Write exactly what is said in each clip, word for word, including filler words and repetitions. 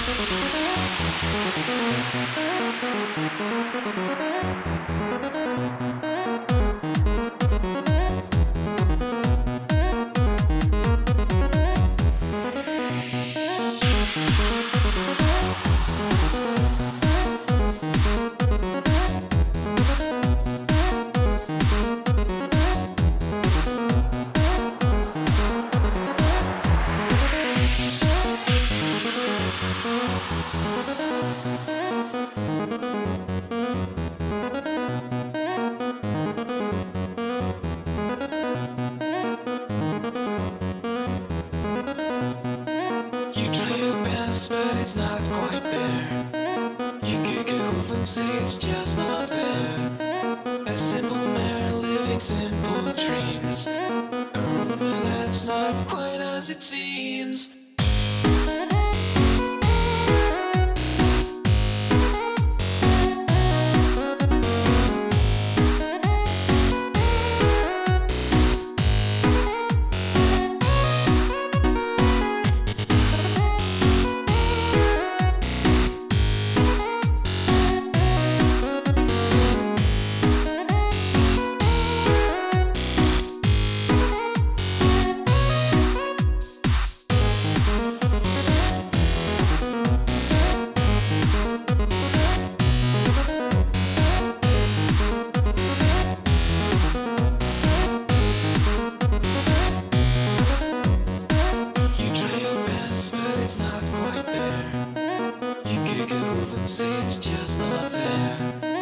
But it's not quite there. You kick it over and say it's just not there. A simple man living simple dreams. A rumor that's not quite as it seems. It's just not there.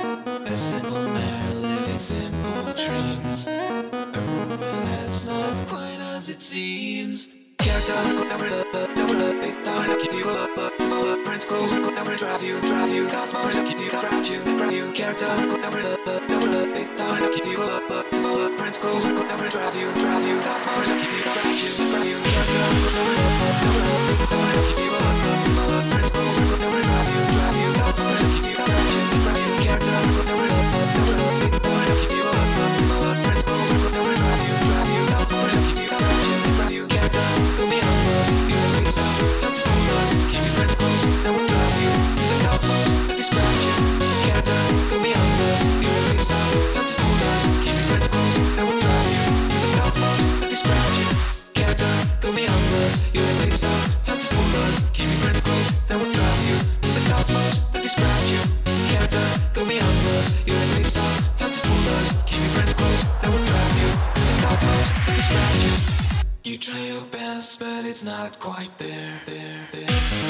A simple man living simple dreams. A rumor that's not quite as it seems. Can't tell, go never let, never let it down. Keep you up, up, tomorrow, prints close. Go never drive you, drive you. Cosmos, keep you, grab you, grab you. Can't tell, go never let, never let it down. Keep you up, up, tomorrow, prints close. Go never drive you, drive you. Cosmos, keep you, grab you, grab you. Can't tell, go never let, never let it down. Keep you up, up, tomorrow, prints close. Go never drive you, drive you. Cosmos, keep you, grab you, grab you. Can't tell, go never let, never let it down. Keep you up, up, tomorrow, prints close. Go never drive you, drive you. Cosmos, keep you, grab you, grab you. Can't tell, go beyond us. You're a late sound, time to fool us. Keep your friends close, that will drive you to the cosmos. Let me scratch you. Can't tell, go beyond us. You're a late sound, time to fool us. Keep your friends close, that will drive you to the cosmos. Let me scratch you. Can't tell, go beyond us. You're a late sound, time to fool us. Keep your friends close, that will drive you to the cosmos. Let me scratch you. Can't tell, go beyond us. You're a late sound, time to fool us. Keep your friends close, that will drive you to the cosmos. Let me scratch you. You try your best, but it's not quite there, there, there.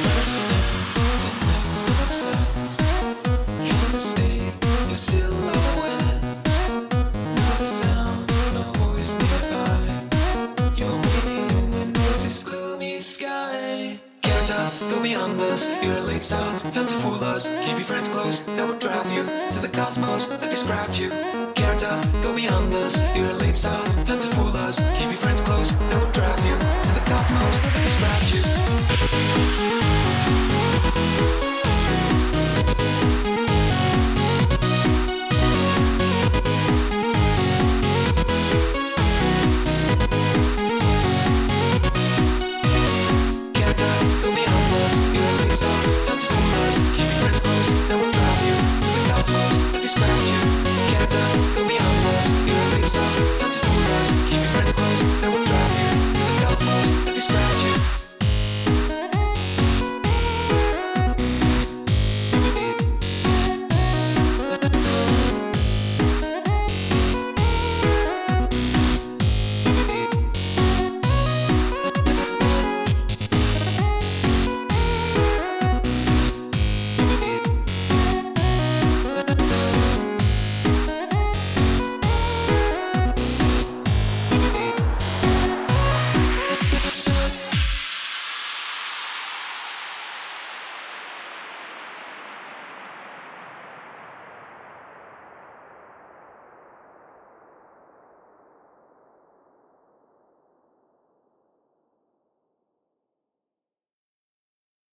The next sunset, your mistake, your silhouette. Not a sound, no voice nearby. You're waiting in this gloomy sky. Can't stop, go beyond us. You're a late sound, time to fool us. Keep your friends close, that will drive you to the cosmos. Let me scratch you. Can't stop, go beyond us. You're a late sound, time to fool us. Keep your friends close, that will drive you to the cosmos.